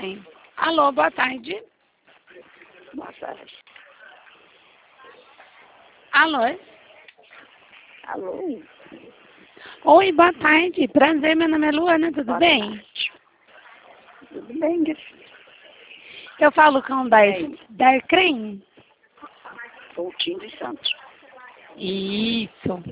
bem. Alô, boa tarde. Boa tarde. Alô? Alô? Oi, boa tarde. Prazer, meu nome é Luana, tudo Boa bem? tarde. Tudo bem, minha filha? Eu falo com o Darcrem? Pouquinho de Santos. Isso.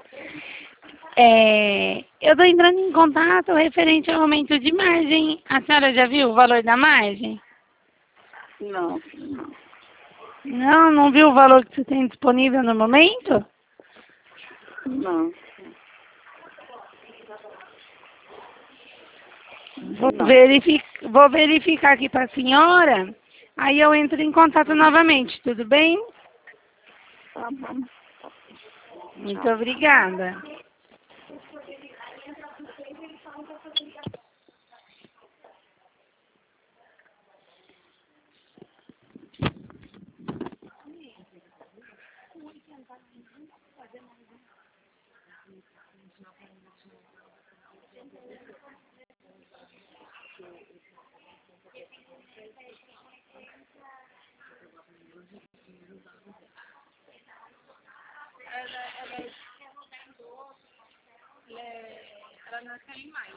Eu estou entrando em contato referente ao aumento de margem. A senhora já viu o valor da margem? Não, filho, não. Não viu o valor que você tem disponível no momento? Não. Vou verificar aqui para a senhora, aí eu entro em contato novamente, tudo bem? Tá bom. Muito obrigada. Ela nasceu em maio.